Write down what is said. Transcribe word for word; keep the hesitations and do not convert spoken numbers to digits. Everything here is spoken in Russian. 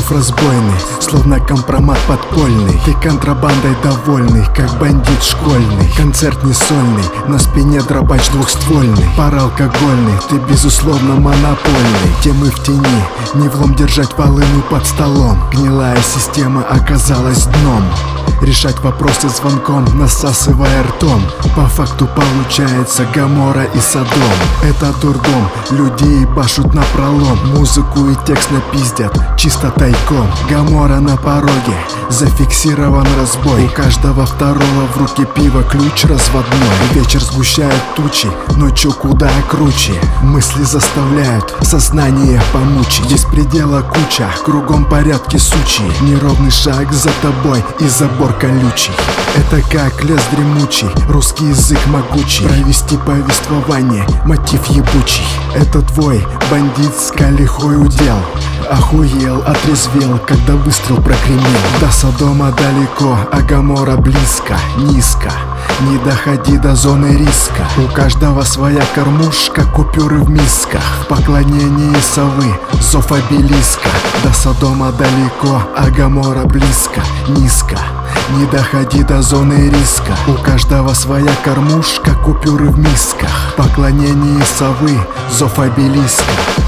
Мотив разбойный, словно компромат подпольный. Ты контрабандой довольный, как бандит школьный. Концерт не сольный, на спине дробач двухствольный. Пар алкогольный, ты безусловно монопольный. Темы в тени, не влом держать волыну под столом. Гнилая система оказалась дном. Решать вопросы звонком, насасывая ртом. По факту получается Гоморра и Содом. Это дурдом, люди ебашут напролом. Музыку и текст напиздят, чисто тайком. Гоморра на пороге, зафиксирован разбой. У каждого второго в руке пиво, ключ разводной. Вечер сгущает тучи, ночью куда круче. Мысли заставляют сознание помучить. Здесь предела куча, кругом порядки сучьи. Неровный шаг за тобой и забор колючий. Это как лес дремучий, русский язык могучий. Провести повествование, мотив ебучий. Это твой бандитско-лихой удел. Охуел, отрезвел, когда выстрел прогремел. До Содома далеко, а Гоморра близко, низко. Не доходи до зоны риска. У каждого своя кормушка, купюры в мисках. В поклонении совы, зов обелиска. До Содома далеко, а Гоморра близко, низко. Не доходи до зоны риска. У каждого своя кормушка, купюры в мисках. В поклонении совы, зов обелиска.